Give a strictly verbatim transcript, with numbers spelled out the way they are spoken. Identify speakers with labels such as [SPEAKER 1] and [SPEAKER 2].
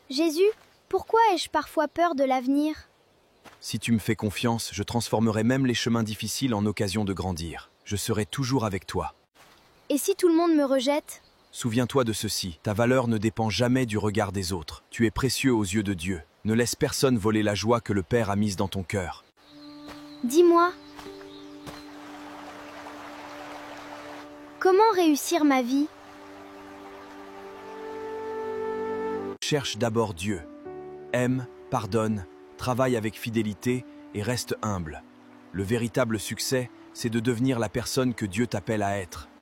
[SPEAKER 1] Jésus, pourquoi ai-je parfois peur de l'avenir?
[SPEAKER 2] Si tu me fais confiance, je transformerai même les chemins difficiles en occasion de grandir. Je serai toujours avec toi.
[SPEAKER 1] Et si tout le monde me rejette?
[SPEAKER 2] Souviens-toi de ceci, ta valeur ne dépend jamais du regard des autres. Tu es précieux aux yeux de Dieu. Ne laisse personne voler la joie que le Père a mise dans ton cœur.
[SPEAKER 1] Dis-moi, comment réussir ma vie?
[SPEAKER 2] Cherche d'abord Dieu. Aime, pardonne, travaille avec fidélité et reste humble. Le véritable succès, c'est de devenir la personne que Dieu t'appelle à être.